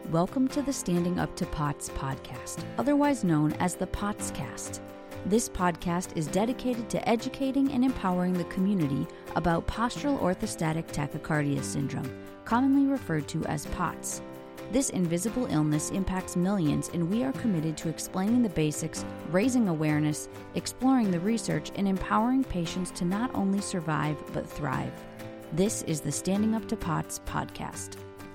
Welcome to the Standing Up to POTS podcast, otherwise known as the POTScast. This podcast is dedicated to educating and empowering the community about postural orthostatic tachycardia syndrome, commonly referred to as POTS. This invisible illness impacts millions, and we are committed to explaining the basics, raising awareness, exploring the research, and empowering patients to not only survive but thrive. This is the Standing Up to POTS podcast.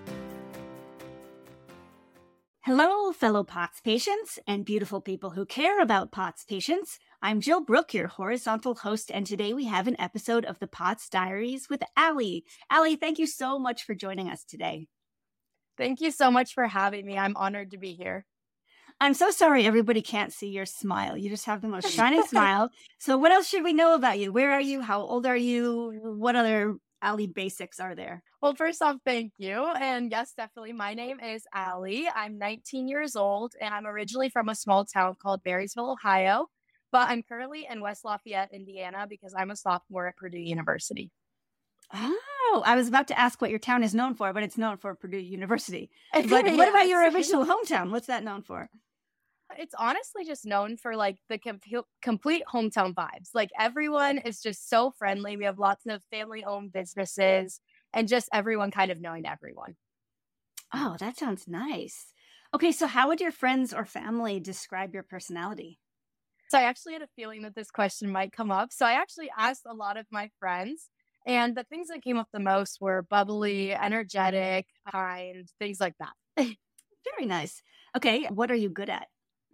Hello, fellow POTS patients and beautiful people who care about POTS patients. I'm Jill Brooke, your horizontal host, and today we have an episode of the POTS Diaries with Allie. Allie, thank you so much for joining us today. Thank you so much for having me. I'm honored to be here. I'm so sorry everybody can't see your smile. You just have the most shining smile. So what else should we know about you? Where are you? How old are you? What other Allie basics are there? Well, first off, thank you. And yes, definitely. My name is Allie. I'm 19 years old, and I'm originally from a small town called Marysville, Ohio. But I'm currently in West Lafayette, Indiana, because I'm a sophomore at Purdue University. Oh, I was about to ask what your town is known for, but it's known for Purdue University. But Yes. what about your original hometown? What's that known for? It's honestly just known for like the complete hometown vibes. Like everyone is just so friendly. We have lots of family-owned businesses and just everyone kind of knowing everyone. Oh, that sounds nice. Okay, so how would your friends or family describe your personality? So I actually had a feeling that this question might come up. So I actually asked a lot of my friends, and the things that came up the most were bubbly, energetic, kind, things like that. Very nice. Okay, what are you good at?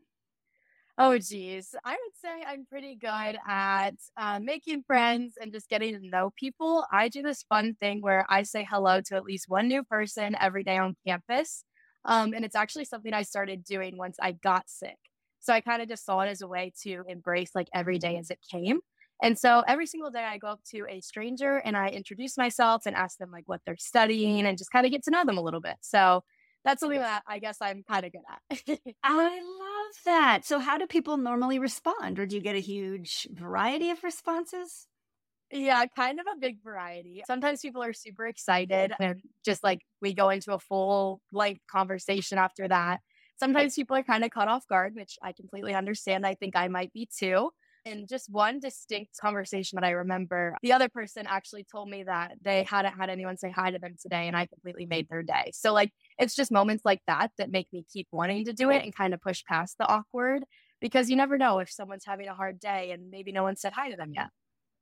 Oh, geez. I would say I'm pretty good at making friends and just getting to know people. I do this fun thing where I say hello to at least one new person every day on campus. And it's actually something I started doing once I got sick. So I kind of just saw it as a way to embrace like every day as it came. And so every single day I go up to a stranger and I introduce myself and ask them like what they're studying and just kind of get to know them a little bit. So that's something that I guess I'm kind of good at. I love that. So how do people normally respond? Or do you get a huge variety of responses? Yeah, kind of a big variety. Sometimes people are super excited and just like we go into a full length conversation after that. Sometimes people are kind of caught off guard, which I completely understand. I think I might be too. And just one distinct conversation that I remember, the other person actually told me that they hadn't had anyone say hi to them today, and I completely made their day. So like, it's just moments like that that make me keep wanting to do it and kind of push past the awkward, because you never know if someone's having a hard day and maybe no one said hi to them yet.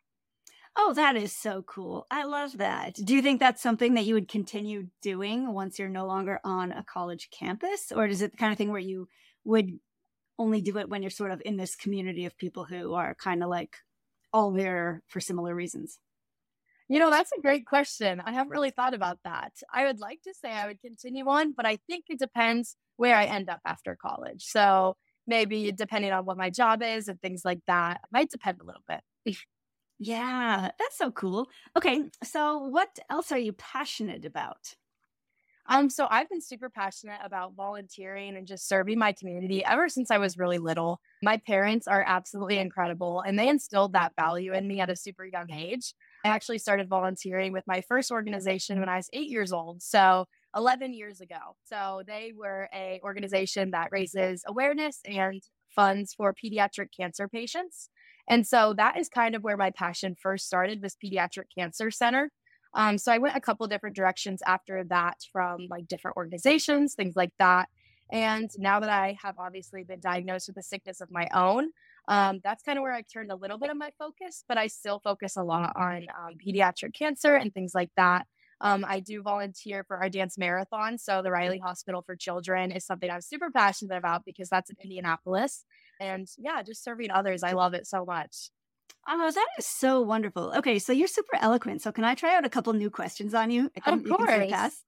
Oh, that is so cool. I love that. Do you think that's something that you would continue doing once you're no longer on a college campus? Or is it the kind of thing where you would only do it when you're sort of in this community of people who are kind of like all there for similar reasons? You know, that's a great question. I haven't really thought about that. I would like to say I would continue on, but I think it depends where I end up after college. So maybe depending on what my job is and things like that, it might depend a little bit. Yeah, that's so cool. Okay, so what else are you passionate about? So I've been super passionate about volunteering and just serving my community ever since I was really little. My parents are absolutely incredible, and they instilled that value in me at a super young age. I actually started volunteering with my first organization when I was 8 years old, so 11 years ago. So they were a organization that raises awareness and funds for pediatric cancer patients. And so that is kind of where my passion first started, this pediatric cancer center. So I went a couple different directions after that, from like different organizations, things like that. And now that I have obviously been diagnosed with a sickness of my own, that's kind of where I turned a little bit of my focus, but I still focus a lot on pediatric cancer and things like that. I do volunteer for our dance marathon. So the Riley Hospital for Children is something I'm super passionate about because that's in Indianapolis. And yeah, just serving others. I love it so much. Oh, that is so wonderful. Okay, so you're super eloquent. So can I try out a couple new questions on you? Of You can say course. pass.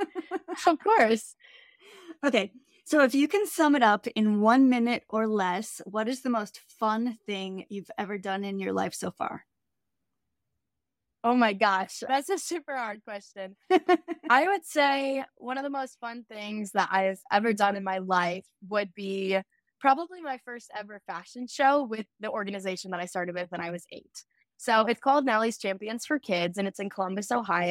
Of course. Okay, so if you can sum it up in 1 minute or less, what is the most fun thing you've ever done in your life so far? Oh my gosh, that's a super hard question. I would say one of the most fun things that I've ever done in my life would be probably my first ever fashion show with the organization that I started with when I was 8. So it's called Nellie's Champions for Kids, and it's in Columbus, Ohio.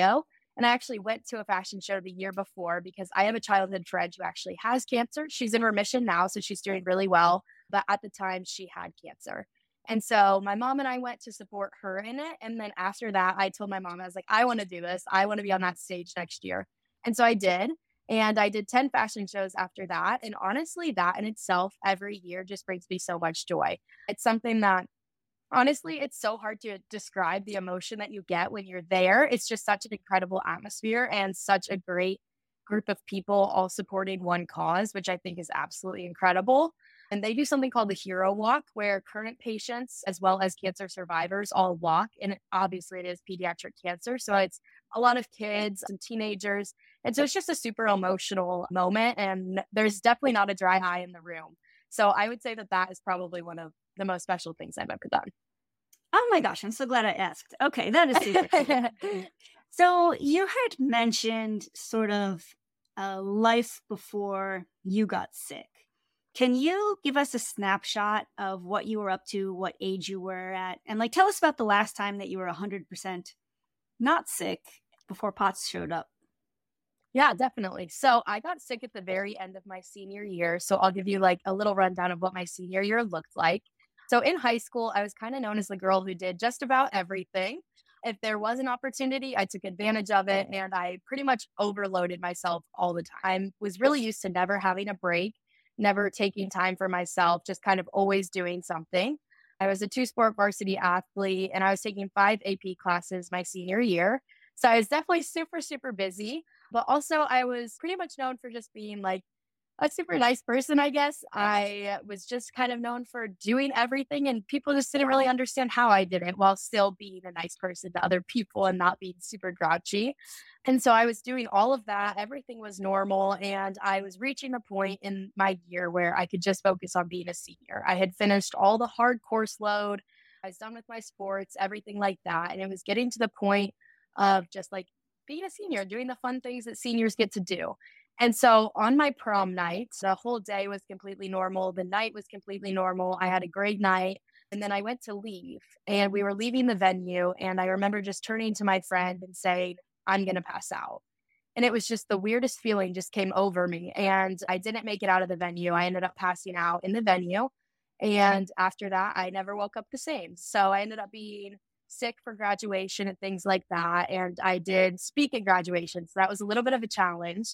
And I actually went to a fashion show the year before because I have a childhood friend who actually has cancer. She's in remission now, so she's doing really well. But at the time, she had cancer. And so my mom and I went to support her in it. And then after that, I told my mom, I was like, I want to do this. I want to be on that stage next year. And so I did. And I did 10 fashion shows after that. And honestly, that in itself every year just brings me so much joy. It's something that honestly, it's so hard to describe the emotion that you get when you're there. It's just such an incredible atmosphere and such a great group of people all supporting one cause, which I think is absolutely incredible. And they do something called the Hero Walk, where current patients as well as cancer survivors all walk. And obviously, it is pediatric cancer. So it's a lot of kids and teenagers. And so it's just a super emotional moment. And there's definitely not a dry eye in the room. So I would say that that is probably one of the most special things I've ever done. Oh my gosh, I'm so glad I asked. Okay, that is super cool. So you had mentioned sort of a life before you got sick. Can you give us a snapshot of what you were up to, what age you were at, and like tell us about the last time that you were 100% not sick before POTS showed up? Yeah, definitely. So I got sick at the very end of my senior year. So I'll give you like a little rundown of what my senior year looked like. So in high school, I was kind of known as the girl who did just about everything. If there was an opportunity, I took advantage of it, and I pretty much overloaded myself all the time. I was really used to never having a break, never taking time for myself, just kind of always doing something. I was a two-sport varsity athlete, and I was taking 5 AP classes my senior year. So I was definitely super, super busy, but also I was pretty much known for just being like a super nice person, I guess. I was just kind of known for doing everything, and people just didn't really understand how I did it while still being a nice person to other people and not being super grouchy. And so I was doing all of that. Everything was normal. And I was reaching a point in my year where I could just focus on being a senior. I had finished all the hard course load. I was done with my sports, everything like that. And it was getting to the point of just like being a senior, doing the fun things that seniors get to do. And so on my prom night, the whole day was completely normal. The night was completely normal. I had a great night. And then I went to leave, and we were leaving the venue. And I remember just turning to my friend and saying, I'm going to pass out. And it was just the weirdest feeling just came over me. And I didn't make it out of the venue. I ended up passing out in the venue. And after that, I never woke up the same. So I ended up being sick for graduation and things like that. And I did speak at graduation. So that was a little bit of a challenge.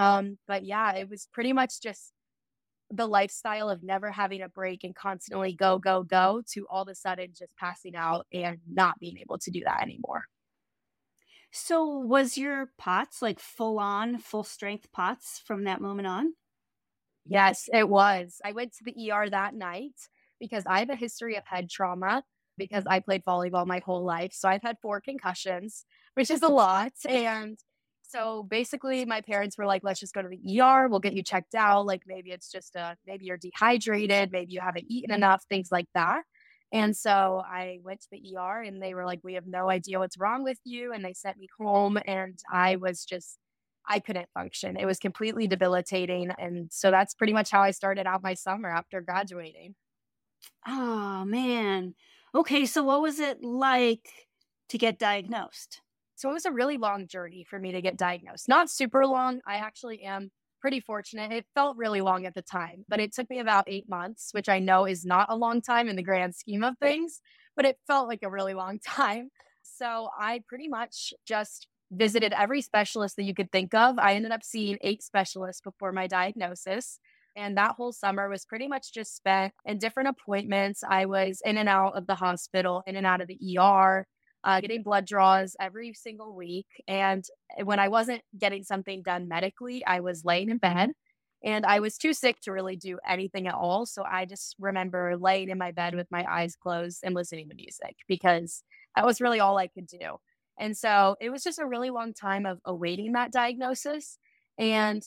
But yeah, it was pretty much just the lifestyle of never having a break and constantly go, go, go to all of a sudden just passing out and not being able to do that anymore. So was your POTS like full on, full strength POTS from that moment on? Yes, it was. I went to the ER that night because I have a history of head trauma because I played volleyball my whole life. So I've had 4 concussions, which is a lot. And so basically my parents were like, let's just go to the ER. We'll get you checked out. Like maybe it's just maybe you're dehydrated. Maybe you haven't eaten enough, things like that. And so I went to the ER, and they were like, we have no idea what's wrong with you. And they sent me home, and I couldn't function. It was completely debilitating. And so that's pretty much how I started out my summer after graduating. Oh, man. Okay, so what was it like to get diagnosed? So it was a really long journey for me to get diagnosed. Not super long. I actually am pretty fortunate. It felt really long at the time, but it took me about 8 months, which I know is not a long time in the grand scheme of things, but it felt like a really long time. So I pretty much just visited every specialist that you could think of. I ended up seeing 8 specialists before my diagnosis. And that whole summer was pretty much just spent in different appointments. I was in and out of the hospital, in and out of the ER, getting blood draws every single week. And when I wasn't getting something done medically, I was laying in bed, and I was too sick to really do anything at all. So I just remember laying in my bed with my eyes closed and listening to music because that was really all I could do. And so it was just a really long time of awaiting that diagnosis. And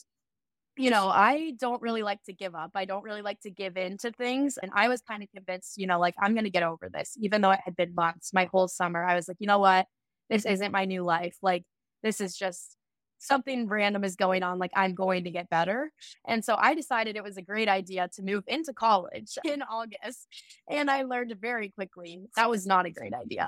I don't really like to give up. I don't really like to give in to things. And I was kind of convinced, like, I'm going to get over this, even though it had been months, my whole summer. I was like, you know what? This isn't my new life. Like, this is just something random is going on. Like, I'm going to get better. And so I decided it was a great idea to move into college in August. And I learned very quickly that was not a great idea.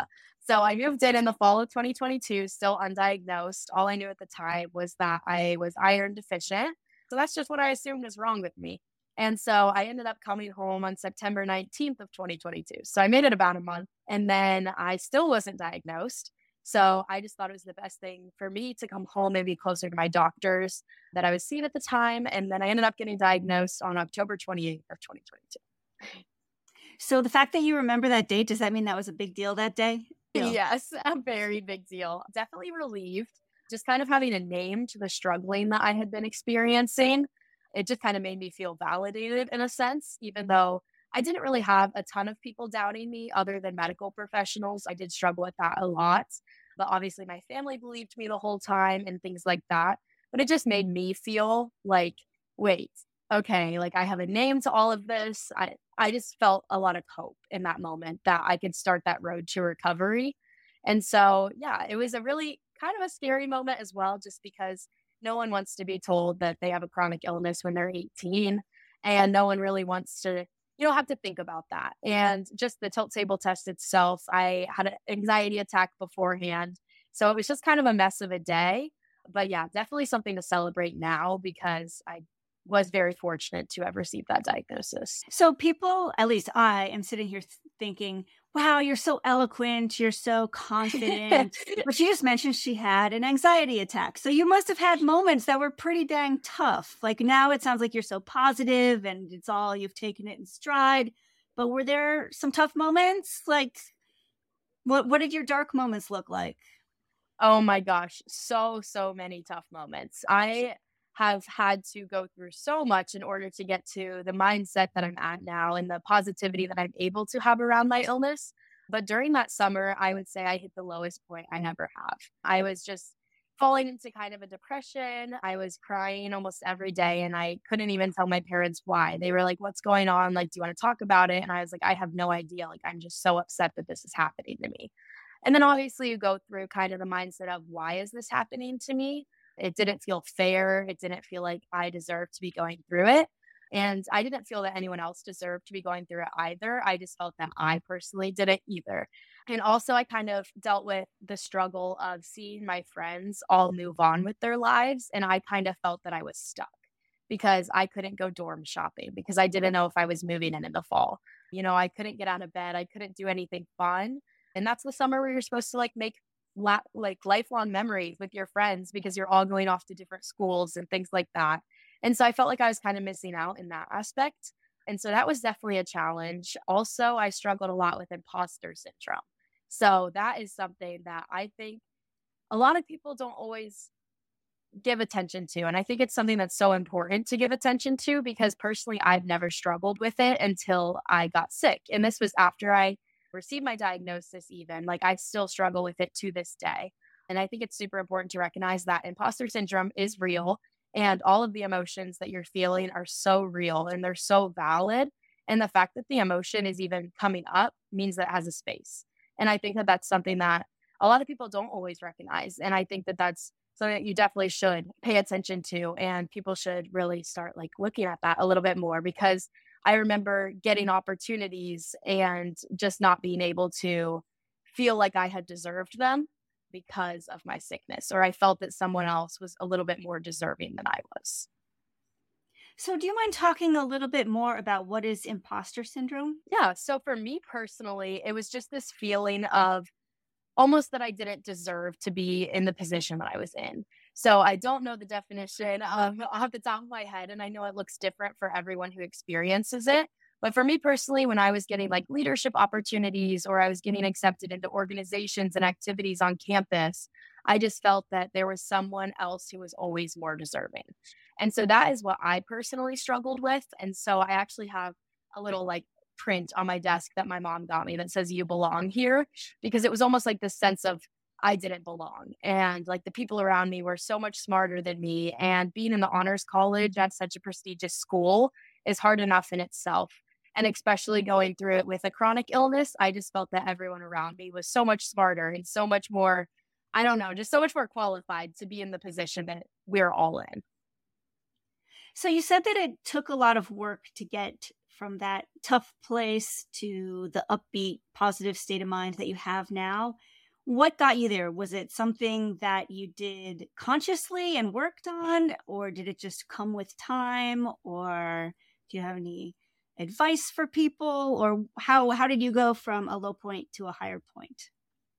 So I moved in the fall of 2022, still undiagnosed. All I knew at the time was that I was iron deficient. So that's just what I assumed was wrong with me. And so I ended up coming home on September 19th of 2022. So I made it about a month and then I still wasn't diagnosed. So I just thought it was the best thing for me to come home and be closer to my doctors that I was seeing at the time. And then I ended up getting diagnosed on October 28th of 2022. So the fact that you remember that date, does that mean that was a big deal that day? Yes, a very big deal. Definitely relieved. Just kind of having a name to the struggling that I had been experiencing. It just kind of made me feel validated in a sense, even though I didn't really have a ton of people doubting me other than medical professionals. I did struggle with that a lot. But obviously, my family believed me the whole time and things like that. But it just made me feel like, wait, okay, like I have a name to all of this. I just felt a lot of hope in that moment that I could start that road to recovery. And so, yeah, it was a really kind of a scary moment as well, just because no one wants to be told that they have a chronic illness when they're 18. And no one really wants to, have to think about that. And just the tilt table test itself, I had an anxiety attack beforehand. So it was just kind of a mess of a day. But yeah, definitely something to celebrate now because I was very fortunate to have received that diagnosis. So people, at least I am sitting here thinking, wow, you're so eloquent, you're so confident. But she just mentioned she had an anxiety attack. So you must have had moments that were pretty dang tough. Like now it sounds like you're so positive and you've taken it in stride. But were there some tough moments? Like what did your dark moments look like? Oh my gosh, so many tough moments. I have had to go through so much in order to get to the mindset that I'm at now and the positivity that I'm able to have around my illness. But during that summer, I would say I hit the lowest point I ever have. I was just falling into kind of a depression. I was crying almost every day and I couldn't even tell my parents why. They were like, "What's going on? Like, do you want to talk about it?" And I was like, "I have no idea. Like, I'm just so upset that this is happening to me." And then obviously you go through kind of the mindset of why is this happening to me? It didn't feel fair. It didn't feel like I deserved to be going through it. And I didn't feel that anyone else deserved to be going through it either. I just felt that I personally didn't either. And also, I kind of dealt with the struggle of seeing my friends all move on with their lives. And I kind of felt that I was stuck because I couldn't go dorm shopping because I didn't know if I was moving in the fall. I couldn't get out of bed. I couldn't do anything fun. And that's the summer where you're supposed to like make like lifelong memories with your friends because you're all going off to different schools and things like that. And so I felt like I was kind of missing out in that aspect. And so that was definitely a challenge. Also, I struggled a lot with imposter syndrome. So that is something that I think a lot of people don't always give attention to. And I think it's something that's so important to give attention to because personally, I've never struggled with it until I got sick. And this was after I received my diagnosis, even. Like, I still struggle with it to this day. And I think it's super important to recognize that imposter syndrome is real and all of the emotions that you're feeling are so real and they're so valid. And the fact that the emotion is even coming up means that it has a space. And I think that that's something that a lot of people don't always recognize. And I think that that's something that you definitely should pay attention to. And people should really start like looking at that a little bit more because I remember getting opportunities and just not being able to feel like I had deserved them because of my sickness, or I felt that someone else was a little bit more deserving than I was. So do you mind talking a little bit more about what is imposter syndrome? Yeah. So for me personally, it was just this feeling of almost that I didn't deserve to be in the position that I was in. So I don't know the definition off the top of my head, and I know it looks different for everyone who experiences it. But for me personally, when I was getting like leadership opportunities or I was getting accepted into organizations and activities on campus, I just felt that there was someone else who was always more deserving. And so that is what I personally struggled with. And so I actually have a little like print on my desk that my mom got me that says "you belong here," because it was almost like this sense of I didn't belong. And like the people around me were so much smarter than me. And being in the honors college at such a prestigious school is hard enough in itself. And especially going through it with a chronic illness, I just felt that everyone around me was so much smarter and so much more, I don't know, just so much more qualified to be in the position that we're all in. So you said that it took a lot of work to get from that tough place to the upbeat, positive state of mind that you have now. What got you there? Was it something that you did consciously and worked on, or did it just come with time? Or do you have any advice for people? Or how did you go from a low point to a higher point?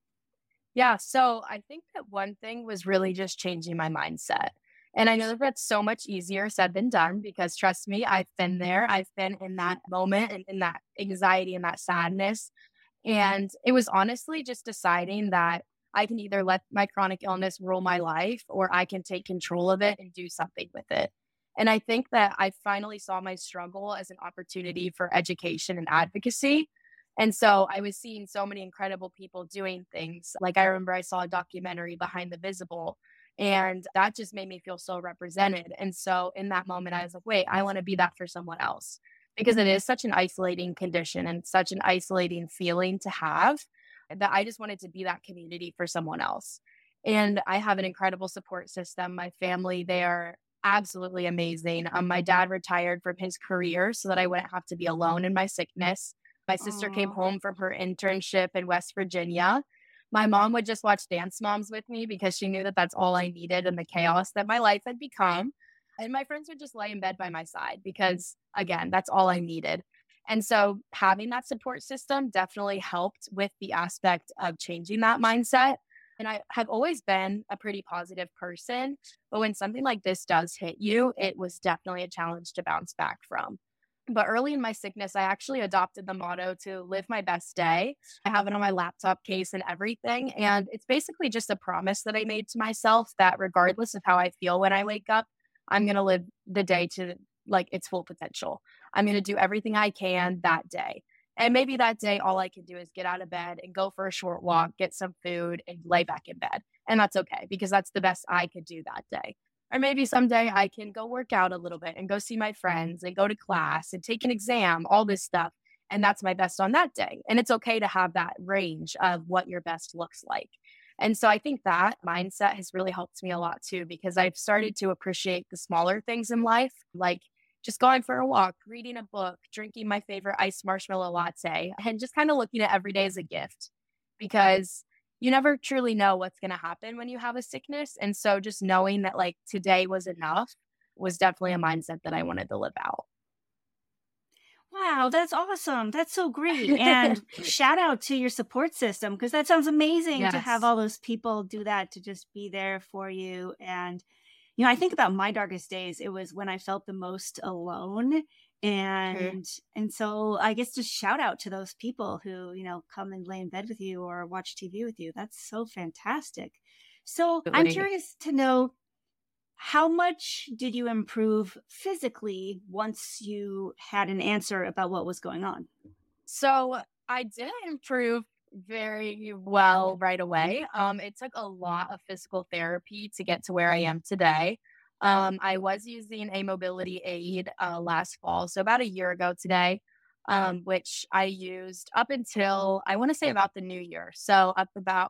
Yeah, so I think that one thing was really just changing my mindset. And I know that that's so much easier said than done because trust me, I've been there. I've been in that moment and in that anxiety and that sadness. And it was honestly just deciding that I can either let my chronic illness rule my life or I can take control of it and do something with it. And I think that I finally saw my struggle as an opportunity for education and advocacy. And so I was seeing so many incredible people doing things. Like I remember I saw a documentary Behind the Visible, and that just made me feel so represented. And so in that moment, I was like, wait, I want to be that for someone else because it is such an isolating condition and such an isolating feeling to have that I just wanted to be that community for someone else. And I have an incredible support system. My family, they are absolutely amazing. My dad retired from his career so that I wouldn't have to be alone in my sickness. My sister came Oh, home from her internship in West Virginia. My mom would just watch Dance Moms with me because she knew that that's all I needed in the chaos that my life had become. And my friends would just lay in bed by my side because, again, that's all I needed. And so having that support system definitely helped with the aspect of changing that mindset. And I have always been a pretty positive person, but when something like this does hit you, it was definitely a challenge to bounce back from. But early in my sickness, I actually adopted the motto to live my best day. I have it on my laptop case and everything. And it's basically just a promise that I made to myself that regardless of how I feel when I wake up, I'm going to live the day to like its full potential. I'm going to do everything I can that day. And maybe that day, all I can do is get out of bed and go for a short walk, get some food, and lay back in bed. And that's okay because that's the best I could do that day. Or maybe someday I can go work out a little bit and go see my friends and go to class and take an exam, all this stuff. And that's my best on that day. And it's okay to have that range of what your best looks like. And so I think that mindset has really helped me a lot too, because I've started to appreciate the smaller things in life, like just going for a walk, reading a book, drinking my favorite iced marshmallow latte, and just kind of looking at every day as a gift because you never truly know what's going to happen when you have a sickness. And so just knowing that like today was enough was definitely a mindset that I wanted to live out. wow, that's awesome. That's so great. And shout out to your support system because that sounds amazing to have Yes. all those people do that, to just be there for you. And, I think about my darkest days, it was when I felt the most alone. Mhm. And so I guess just shout out to those people who, come and lay in bed with you or watch TV with you. That's so fantastic. So I'm Absolutely. curious to know, how much did you improve physically once you had an answer about what was going on? So I didn't improve very well right away. It took a lot of physical therapy to get to where I am today. I was using a mobility aid last fall, so about a year ago today, which I used up until I want to say about the new year. So up about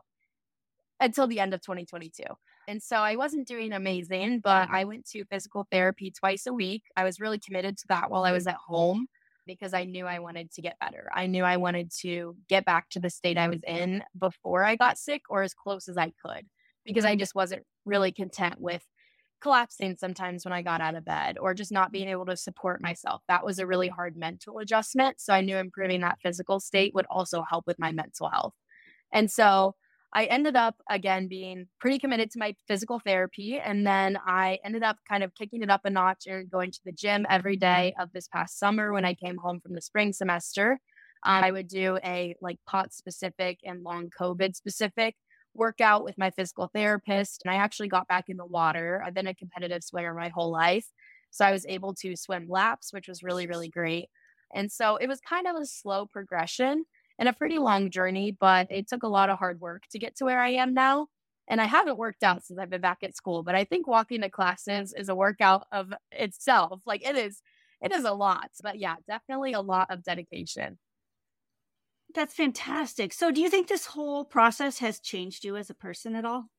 until the end of 2022. And so I wasn't doing amazing, but I went to physical therapy twice a week. I was really committed to that while I was at home because I knew I wanted to get better. I knew I wanted to get back to the state I was in before I got sick or as close as I could because I just wasn't really content with collapsing sometimes when I got out of bed or just not being able to support myself. That was a really hard mental adjustment. So I knew improving that physical state would also help with my mental health. And so I ended up again being pretty committed to my physical therapy. And then I ended up kind of kicking it up a notch and going to the gym every day of this past summer when I came home from the spring semester. I would do a like pot specific and long COVID specific workout with my physical therapist. And I actually got back in the water. I've been a competitive swimmer my whole life. So I was able to swim laps, which was really, really great. And so it was kind of a slow progression and a pretty long journey, but it took a lot of hard work to get to where I am now. And I haven't worked out since I've been back at school, but I think walking to classes is a workout of itself. Like it is a lot. But yeah, definitely a lot of dedication. That's fantastic. So, do you think this whole process has changed you as a person at all?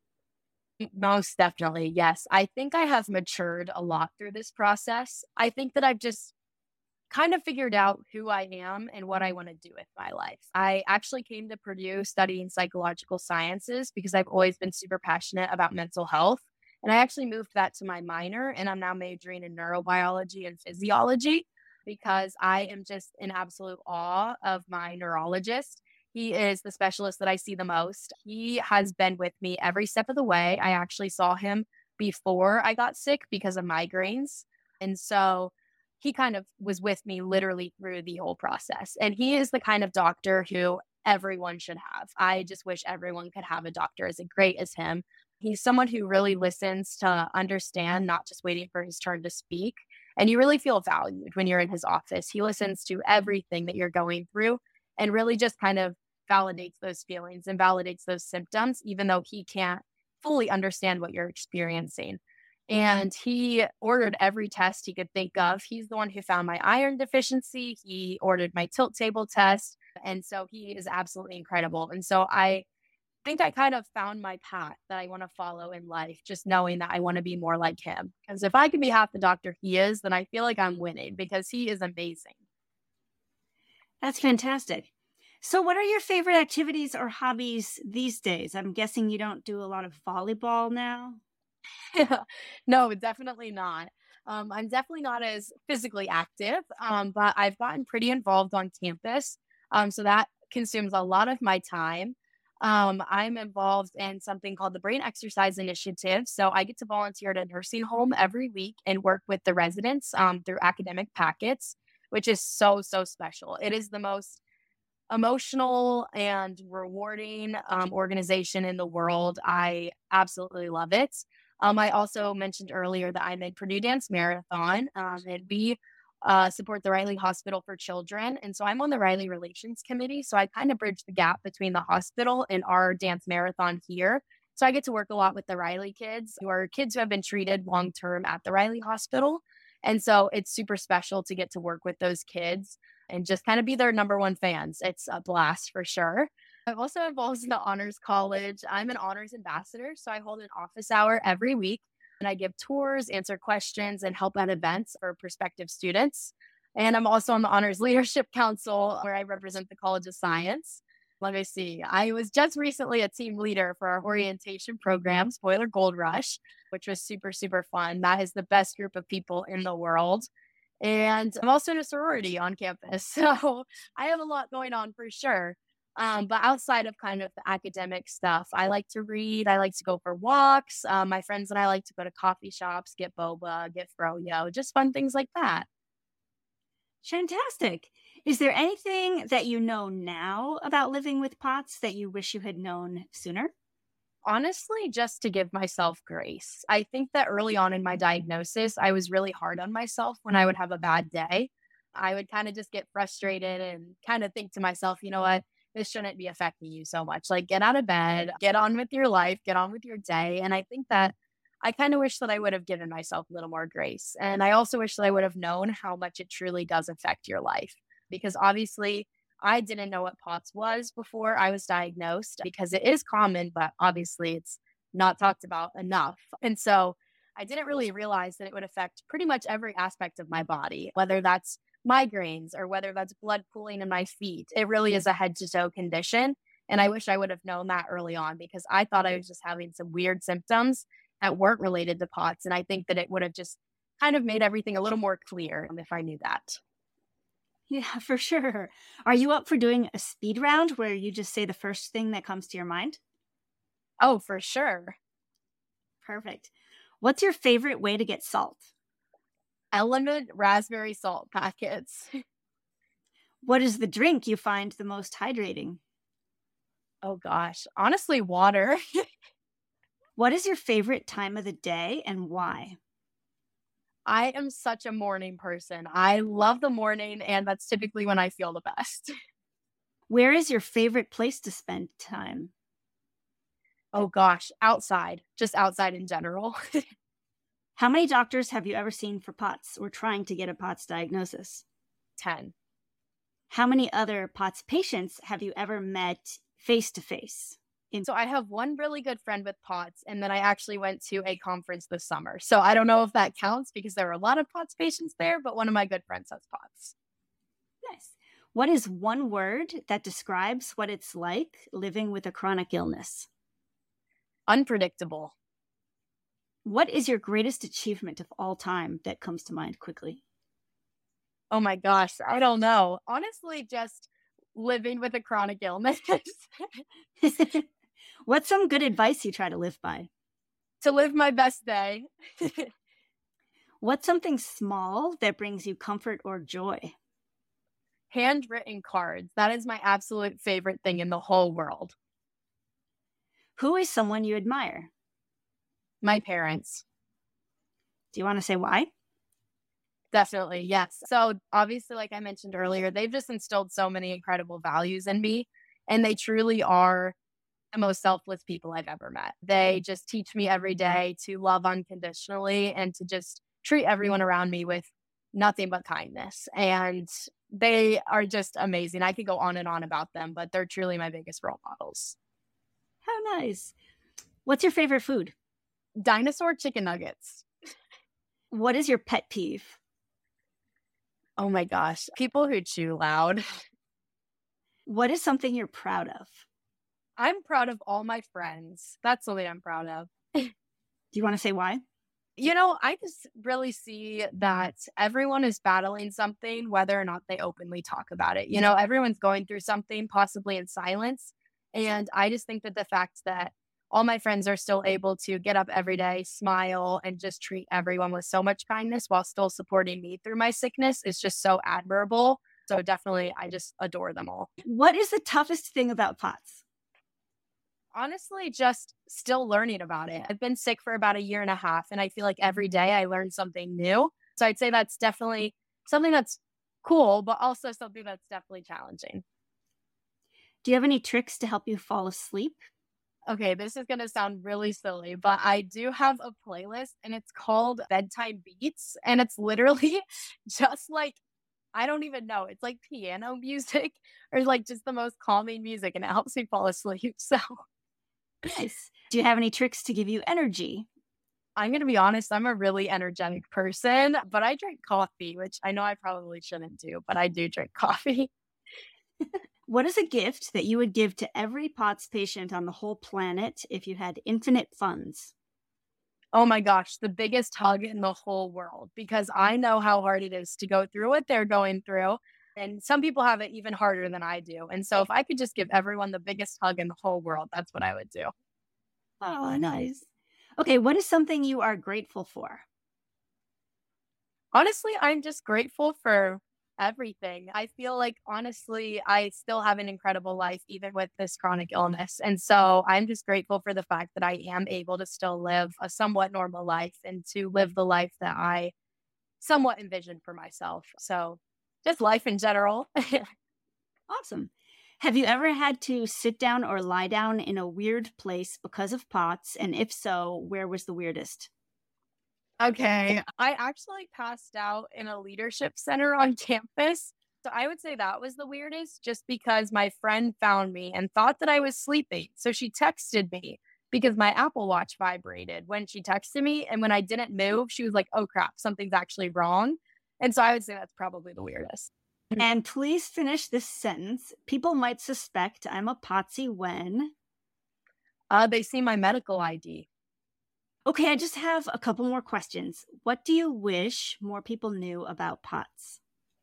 Most definitely. Yes. I think I have matured a lot through this process. I think that I've just kind of figured out who I am and what I want to do with my life. I actually came to Purdue studying psychological sciences because I've always been super passionate about mental health. And I actually moved that to my minor, and I'm now majoring in neurobiology and physiology because I am just in absolute awe of my neurologist. He is the specialist that I see the most. He has been with me every step of the way. I actually saw him before I got sick because of migraines. And so he kind of was with me literally through the whole process. And he is the kind of doctor who everyone should have. I just wish everyone could have a doctor as great as him. He's someone who really listens to understand, not just waiting for his turn to speak. And you really feel valued when you're in his office. He listens to everything that you're going through and really just kind of validates those feelings and validates those symptoms, even though he can't fully understand what you're experiencing. And he ordered every test he could think of. He's the one who found my iron deficiency. He ordered my tilt table test. And so he is absolutely incredible. And so I think I kind of found my path that I want to follow in life, just knowing that I want to be more like him. Because if I can be half the doctor he is, then I feel like I'm winning because he is amazing. That's fantastic. So what are your favorite activities or hobbies these days? I'm guessing you don't do a lot of volleyball now. No, definitely not. I'm definitely not as physically active, but I've gotten pretty involved on campus. So that consumes a lot of my time. I'm involved in something called the Brain Exercise Initiative. So I get to volunteer at a nursing home every week and work with the residents through academic packets, which is so, so special. It is the most emotional and rewarding organization in the world. I absolutely love it. I also mentioned earlier that I'm in Purdue Dance Marathon, and we support the Riley Hospital for Children. And so I'm on the Riley Relations Committee. So I kind of bridge the gap between the hospital and our dance marathon here. So I get to work a lot with the Riley kids, who are kids who have been treated long term at the Riley Hospital. And so it's super special to get to work with those kids and just kind of be their number one fans. It's a blast for sure. I'm also involved in the Honors College. I'm an honors ambassador, so I hold an office hour every week and I give tours, answer questions, and help at events for prospective students. And I'm also on the Honors Leadership Council, where I represent the College of Science. Let me see. I was just recently a team leader for our orientation program, Spoiler Gold Rush, which was super, super fun. That is the best group of people in the world. And I'm also in a sorority on campus. So I have a lot going on for sure. But outside of kind of the academic stuff, I like to read. I like to go for walks. My friends and I like to go to coffee shops, get boba, get froyo, just fun things like that. Fantastic. Is there anything that you know now about living with POTS that you wish you had known sooner? Honestly, just to give myself grace. I think that early on in my diagnosis, I was really hard on myself when I would have a bad day. I would kind of just get frustrated and kind of think to myself, you know what? This shouldn't be affecting you so much. Like, get out of bed, get on with your life, get on with your day. And I think that I kind of wish that I would have given myself a little more grace. And I also wish that I would have known how much it truly does affect your life. Because obviously, I didn't know what POTS was before I was diagnosed because it is common, but obviously it's not talked about enough. And so I didn't really realize that it would affect pretty much every aspect of my body, whether that's migraines or whether that's blood pooling in my feet. It really is a head to toe condition. And I wish I would have known that early on because I thought I was just having some weird symptoms that weren't related to POTS. And I think that it would have just kind of made everything a little more clear if I knew that. Yeah, for sure. Are you up for doing a speed round where you just say the first thing that comes to your mind? Oh, for sure. Perfect. What's your favorite way to get salt? Element raspberry salt packets. What is the drink you find the most hydrating? Oh gosh, honestly, water. What is your favorite time of the day and why? I am such a morning person. I love the morning, and that's typically when I feel the best. Where is your favorite place to spend time? Oh gosh, outside, just outside in general. How many doctors have you ever seen for POTS or trying to get a POTS diagnosis? 10. How many other POTS patients have you ever met face to face? So I have one really good friend with POTS, and then I actually went to a conference this summer. So I don't know if that counts because there were a lot of POTS patients there, but one of my good friends has POTS. Nice. What is one word that describes what it's like living with a chronic illness? Unpredictable. What is your greatest achievement of all time that comes to mind quickly? Oh my gosh, I don't know. Honestly, just living with a chronic illness. What's some good advice you try to live by? To live my best day. What's something small that brings you comfort or joy? Handwritten cards. That is my absolute favorite thing in the whole world. Who is someone you admire? My parents. Do you want to say why? Definitely, yes. So obviously, like I mentioned earlier, they've just instilled so many incredible values in me, and they truly are the most selfless people I've ever met. They just teach me every day to love unconditionally and to just treat everyone around me with nothing but kindness. And they are just amazing. I could go on and on about them, but they're truly my biggest role models. How nice. What's your favorite food? Dinosaur chicken nuggets. What is your pet peeve? Oh my gosh. People who chew loud. What is something you're proud of? I'm proud of all my friends. That's something I'm proud of. Do you want to say why? I just really see that everyone is battling something, whether or not they openly talk about it. Everyone's going through something, possibly in silence. And I just think that the fact that all my friends are still able to get up every day, smile, and just treat everyone with so much kindness while still supporting me through my sickness is just so admirable. So definitely, I just adore them all. What is the toughest thing about POTS? Honestly, just still learning about it. I've been sick for about a year and a half, and I feel like every day I learn something new. So I'd say that's definitely something that's cool, but also something that's definitely challenging. Do you have any tricks to help you fall asleep? Okay, this is going to sound really silly, but I do have a playlist and it's called Bedtime Beats. And it's literally just like, I don't even know. It's like piano music or like just the most calming music and it helps me fall asleep. So nice. Do you have any tricks to give you energy? I'm going to be honest, I'm a really energetic person, but I drink coffee, which I know I probably shouldn't do, but I do drink coffee. What is a gift that you would give to every POTS patient on the whole planet if you had infinite funds? Oh my gosh, the biggest hug in the whole world, because I know how hard it is to go through what they're going through. And some people have it even harder than I do. And so if I could just give everyone the biggest hug in the whole world, that's what I would do. Oh, nice. Okay, what is something you are grateful for? Honestly, I'm just grateful for everything. I feel like, honestly, I still have an incredible life, even with this chronic illness. And so I'm just grateful for the fact that I am able to still live a somewhat normal life and to live the life that I somewhat envisioned for myself. So just life in general. Awesome. Have you ever had to sit down or lie down in a weird place because of POTS? And if so, where was the weirdest? Okay. I actually passed out in a leadership center on campus. So I would say that was the weirdest just because my friend found me and thought that I was sleeping. So she texted me because my Apple Watch vibrated when she texted me. And when I didn't move, she was like, oh crap, something's actually wrong. And so I would say that's probably the weirdest. And please finish this sentence. People might suspect I'm a POTSy when They see my medical ID. Okay, I just have a couple more questions. What do you wish more people knew about POTS?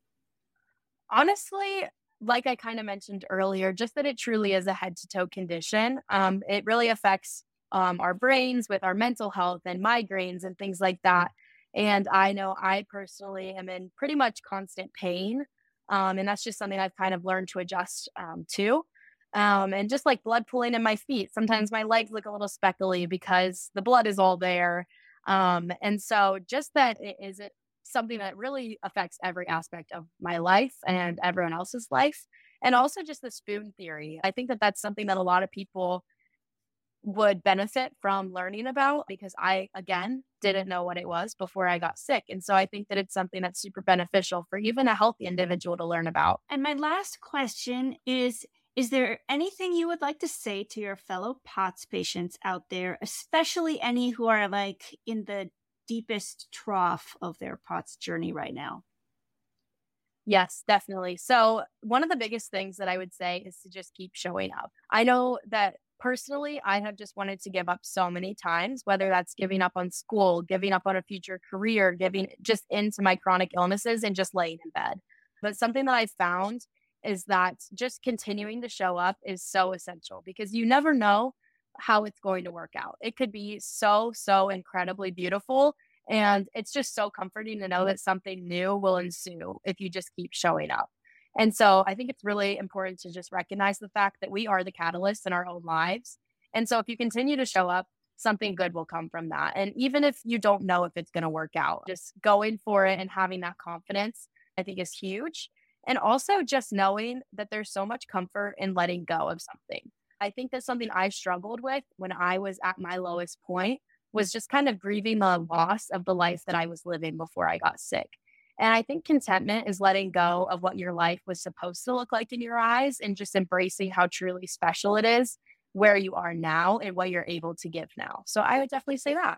Honestly, like I kind of mentioned earlier, just that it truly is a head to toe condition. It really affects our brains with our mental health and migraines and things like that. And I know I personally am in pretty much constant pain. And that's just something I've kind of learned to adjust to. And just like blood pooling in my feet, sometimes my legs look a little speckly because the blood is all there. And so just that it is something that really affects every aspect of my life and everyone else's life. And also just the spoon theory. I think that that's something that a lot of people would benefit from learning about because I, again, didn't know what it was before I got sick. And so I think that it's something that's super beneficial for even a healthy individual to learn about. And my last question is there anything you would like to say to your fellow POTS patients out there, especially any who are like in the deepest trough of their POTS journey right now? Yes, definitely. So, one of the biggest things that I would say is to just keep showing up. I know that personally, I have just wanted to give up so many times, whether that's giving up on school, giving up on a future career, giving just into my chronic illnesses and just laying in bed. But something that I found is that just continuing to show up is so essential because you never know how it's going to work out. It could be so, so incredibly beautiful. And it's just so comforting to know that something new will ensue if you just keep showing up. And so I think it's really important to just recognize the fact that we are the catalyst in our own lives. And so if you continue to show up, something good will come from that. And even if you don't know if it's going to work out, just going for it and having that confidence, I think is huge. And also just knowing that there's so much comfort in letting go of something. I think that's something I struggled with when I was at my lowest point was just kind of grieving the loss of the life that I was living before I got sick. And I think contentment is letting go of what your life was supposed to look like in your eyes and just embracing how truly special it is where you are now and what you're able to give now. So I would definitely say that.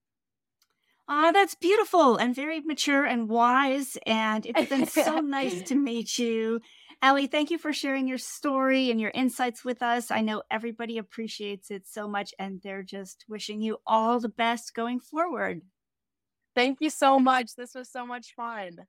Ah, that's beautiful and very mature and wise. And it's been so nice to meet you. Allie, thank you for sharing your story and your insights with us. I know everybody appreciates it so much, and they're just wishing you all the best going forward. Thank you so much. This was so much fun.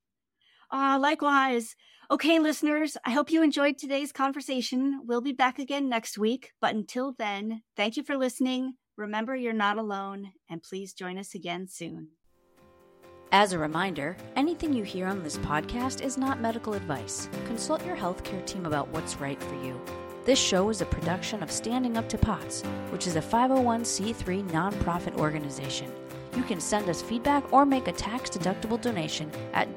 Likewise. Okay, listeners, I hope you enjoyed today's conversation. We'll be back again next week. But until then, thank you for listening. Remember, you're not alone, and please join us again soon. As a reminder, anything you hear on this podcast is not medical advice. Consult your healthcare team about what's right for you. This show is a production of Standing Up to POTS, which is a 501c3 nonprofit organization. You can send us feedback or make a tax-deductible donation at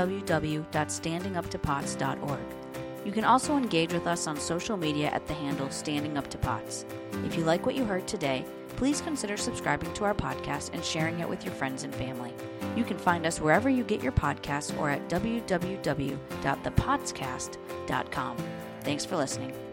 www.standinguptopots.org. You can also engage with us on social media at the handle Standing Up to POTS. If you like what you heard today, please consider subscribing to our podcast and sharing it with your friends and family. You can find us wherever you get your podcasts or at www.thepotscast.com. Thanks for listening.